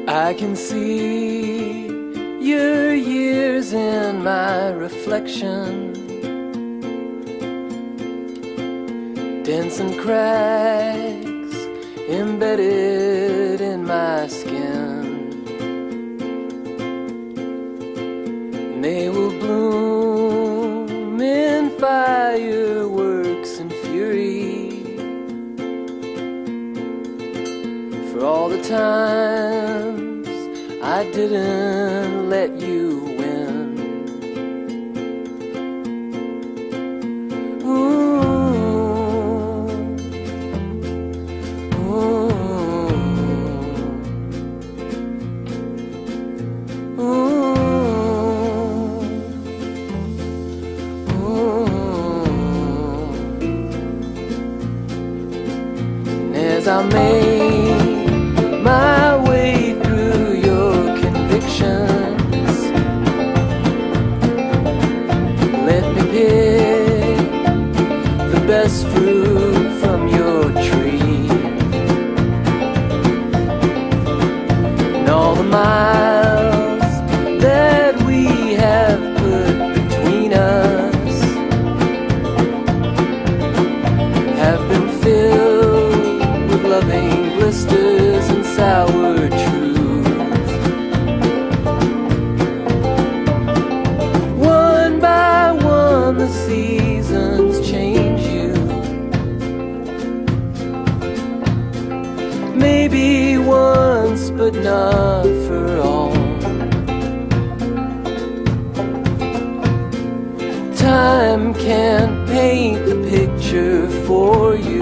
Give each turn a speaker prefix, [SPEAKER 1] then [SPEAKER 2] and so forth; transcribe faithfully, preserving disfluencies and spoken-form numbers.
[SPEAKER 1] I can see your years in my reflection, dents and cracks embedded in my skin. And they will bloom in fireworks and fury for all the times I didn't let you win. Ooh, ooh, ooh, ooh. And as I made my way through your convictions, let me pick the best fruit from your tree. And all the miles that we have put between us have been filled with loving blisters and sour truths. One by one the seasons change you. Maybe once, but not for all. Time can't paint the picture for you.